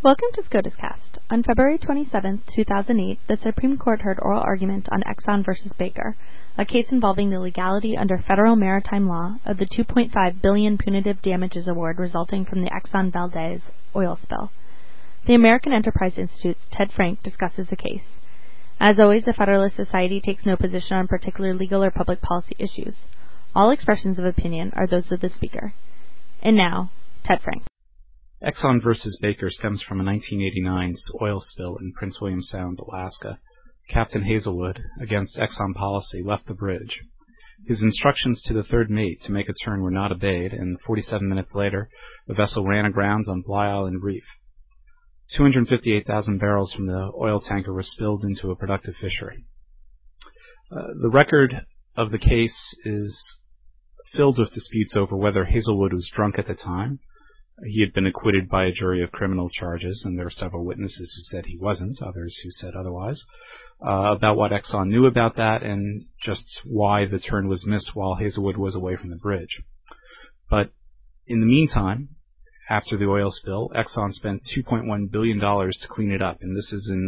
Welcome to SCOTUScast. On February 27, 2008, the Supreme Court heard oral argument on Exxon v. Baker, a case involving the legality under federal maritime law of the $2.5 billion punitive damages award resulting from the Exxon Valdez oil spill. The American Enterprise Institute's Ted Frank discusses the case. As always, the Federalist Society takes no position on particular legal or public policy issues. All expressions of opinion are those of the speaker. And now, Ted Frank. Exxon versus Baker stems from a 1989 oil spill in Prince William Sound, Alaska. Captain Hazelwood, against Exxon policy, left the bridge. His instructions to the third mate to make a turn were not obeyed, and 47 minutes later, the vessel ran aground on Bly Island Reef. 258,000 barrels from the oil tanker were spilled into a productive fishery. The record of the case is filled with disputes over whether Hazelwood was drunk at the time. He had been acquitted by a jury of criminal charges, and there were several witnesses who said he wasn't, others who said otherwise, about what Exxon knew about that and just why the turn was missed while Hazelwood was away from the bridge. But in the meantime, after the oil spill, Exxon spent $2.1 billion to clean it up, and this is in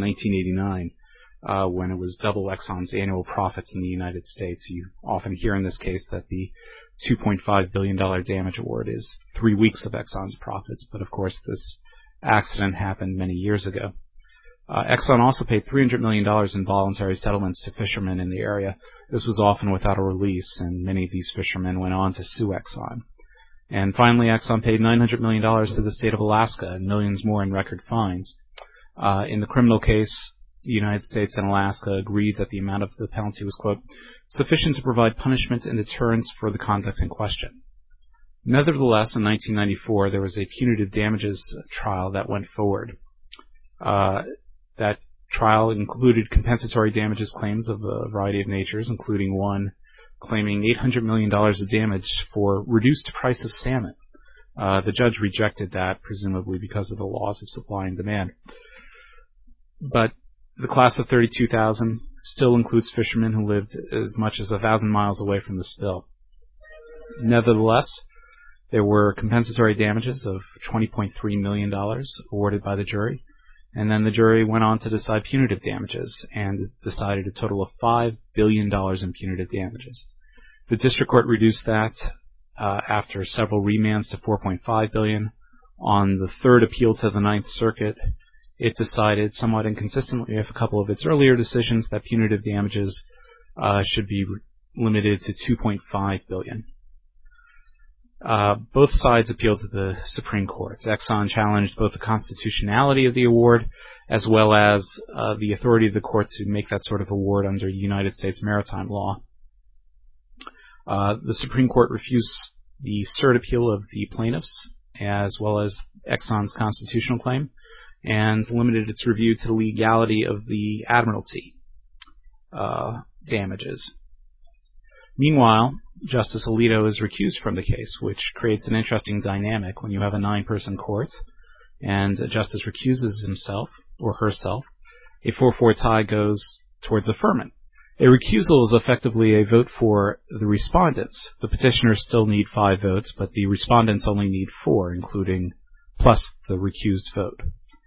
1989, when it was double Exxon's annual profits in the United States. You often hear in this case that the $2.5 billion damage award is 3 weeks of Exxon's profits, but of course this accident happened many years ago. Exxon also paid $300 million in voluntary settlements to fishermen in the area. This was often without a release, and many of these fishermen went on to sue Exxon. And finally, Exxon paid $900 million to the state of Alaska and millions more in record fines. In the criminal case, the United States and Alaska agreed that the amount of the penalty was, quote, sufficient to provide punishment and deterrence for the conduct in question. Nevertheless, in 1994, there was a punitive damages trial that went forward. That trial included compensatory damages claims of a variety of natures, including one claiming $800 million of damage for reduced price of salmon. The judge rejected that, presumably because of the laws of supply and demand. But the class of 32,000 still includes fishermen who lived as much as 1,000 miles away from the spill. Nevertheless, there were compensatory damages of $20.3 million awarded by the jury, and then the jury went on to decide punitive damages and decided a total of $5 billion in punitive damages. The district court reduced that after several remands to $4.5 billion. On the third appeal to the Ninth Circuit, it decided, somewhat inconsistently with a couple of its earlier decisions, that punitive damages should be limited to $2.5 billion. Both sides appealed to the Supreme Court. Exxon challenged both the constitutionality of the award as well as the authority of the court to make that sort of award under United States maritime law. The Supreme Court refused the cert appeal of the plaintiffs as well as Exxon's constitutional claim, and limited its review to the legality of the admiralty damages. Meanwhile, Justice Alito is recused from the case, which creates an interesting dynamic when you have a 9-person court and a justice recuses himself or herself. A 4-4 tie goes towards affirmant. A recusal is effectively a vote for the respondents. The petitioners still need 5 votes, but the respondents only need 4, including plus the recused vote.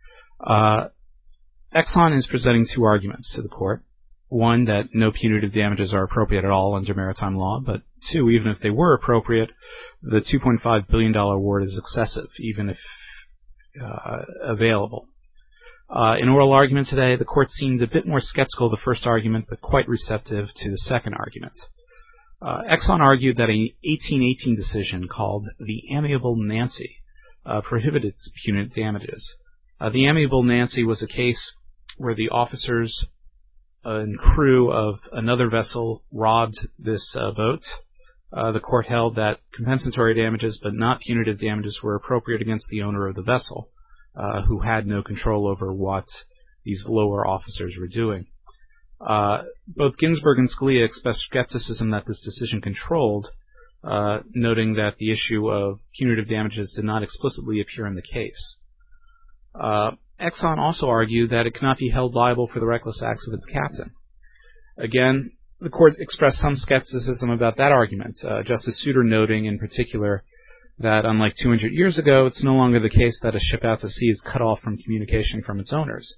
Exxon is presenting 2 arguments to the court. One, that no punitive damages are appropriate at all under maritime law, but 2, even if they were appropriate, the $2.5 billion award is excessive, even if available. In oral argument today, the court seemed a bit more skeptical of the first argument, but quite receptive to the second argument. Exxon argued that an 1818 decision called the Amiable Nancy prohibited punitive damages. The Amiable Nancy was a case where the officers and crew of another vessel robbed this boat. The court held that compensatory damages but not punitive damages were appropriate against the owner of the vessel, who had no control over what these lower officers were doing. Both Ginsburg and Scalia expressed skepticism that this decision controlled, noting that the issue of punitive damages did not explicitly appear in the case. Exxon also argued that it cannot be held liable for the reckless acts of its captain. Again, the court expressed some skepticism about that argument, Justice Souter noting in particular that unlike 200 years ago, it's no longer the case that a ship out to sea is cut off from communication from its owners.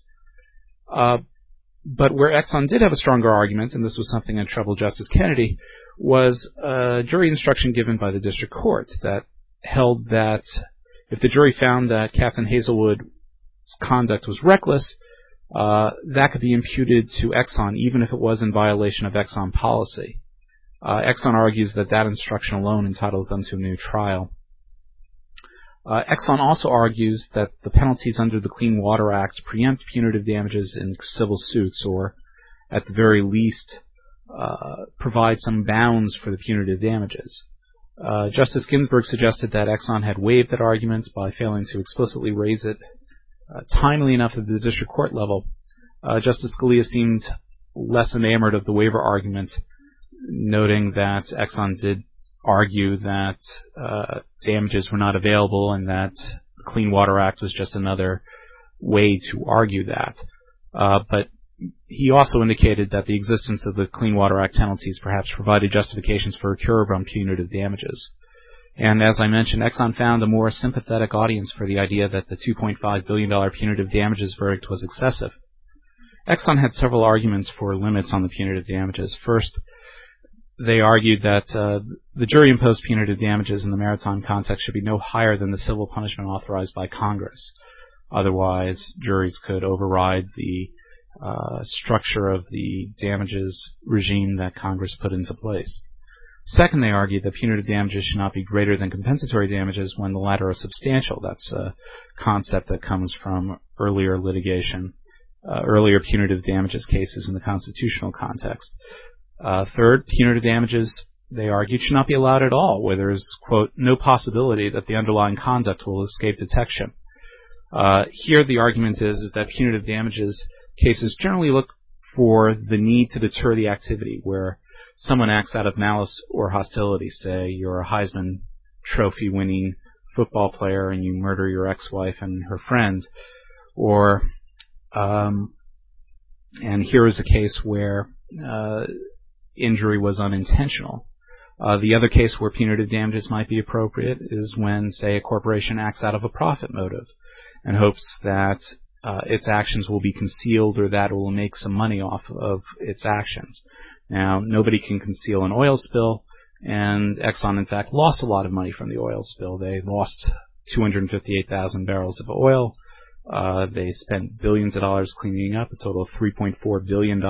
But where Exxon did have a stronger argument, and this was something that troubled Justice Kennedy, was a jury instruction given by the district court that held that if the jury found that Captain Hazelwood's conduct was reckless, that could be imputed to Exxon, even if it was in violation of Exxon policy. Exxon argues that that instruction alone entitles them to a new trial. Exxon also argues that the penalties under the Clean Water Act preempt punitive damages in civil suits, or at the very least provide some bounds for the punitive damages. Justice Ginsburg suggested that Exxon had waived that argument by failing to explicitly raise it timely enough at the district court level. Justice Scalia seemed less enamored of the waiver argument, noting that Exxon did argue that damages were not available and that the Clean Water Act was just another way to argue that. But he also indicated that the existence of the Clean Water Act penalties perhaps provided justifications for a cure on punitive damages. And as I mentioned, Exxon found a more sympathetic audience for the idea that the $2.5 billion punitive damages verdict was excessive. Exxon had several arguments for limits on the punitive damages. First, they argued that the jury-imposed punitive damages in the maritime context should be no higher than the civil punishment authorized by Congress. Otherwise, juries could override the structure of the damages regime that Congress put into place. Second, they argued that punitive damages should not be greater than compensatory damages when the latter are substantial. That's a concept that comes from earlier litigation, earlier punitive damages cases in the constitutional context. Third, punitive damages, they argued, should not be allowed at all, where there is, quote, no possibility that the underlying conduct will escape detection. Here the argument is that punitive damages cases generally look for the need to deter the activity, where someone acts out of malice or hostility. Say you're a Heisman Trophy winning football player and you murder your ex-wife and her friend, or and here is a case where injury was unintentional. The other case where punitive damages might be appropriate is when, say, a corporation acts out of a profit motive and hopes that its actions will be concealed or that it will make some money off of its actions. Now, nobody can conceal an oil spill, and Exxon, in fact, lost a lot of money from the oil spill. They lost 258,000 barrels of oil. They spent billions of dollars cleaning up, a total of $3.4 billion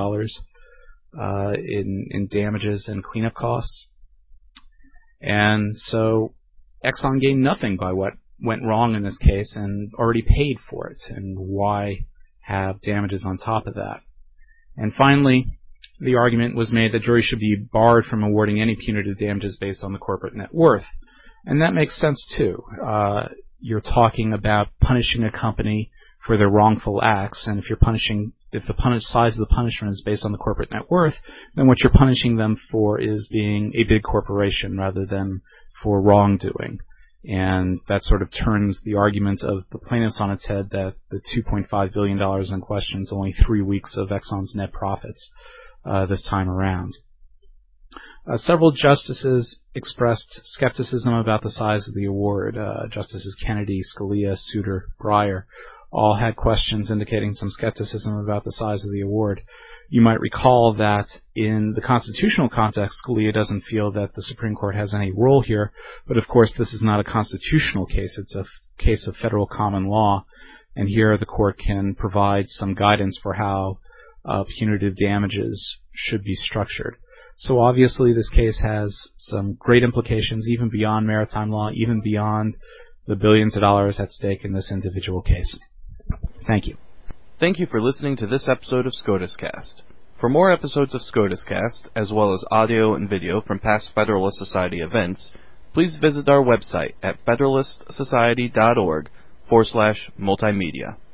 in damages and cleanup costs. And so Exxon gained nothing by what went wrong in this case and already paid for it. And why have damages on top of that? And finally, the argument was made that juries should be barred from awarding any punitive damages based on the corporate net worth. And that makes sense, too. You're talking about punishing a company for their wrongful acts, and if the size of the punishment is based on the corporate net worth, then what you're punishing them for is being a big corporation rather than for wrongdoing. And that sort of turns the argument of the plaintiffs on its head that the $2.5 billion in question is only 3 weeks of Exxon's net profits this time around. Several justices expressed skepticism about the size of the award. Justices Kennedy, Scalia, Souter, Breyer all had questions indicating some skepticism about the size of the award. You might recall that in the constitutional context, Scalia doesn't feel that the Supreme Court has any role here, but of course this is not a constitutional case. It's a case of federal common law, and here the court can provide some guidance for how punitive damages should be structured. So obviously this case has some great implications even beyond maritime law, even beyond the billions of dollars at stake in this individual case. Thank you. Thank you for listening to this episode of SCOTUS Cast. For more episodes of SCOTUS Cast, as well as audio and video from past Federalist Society events, please visit our website at federalistsociety.org/multimedia.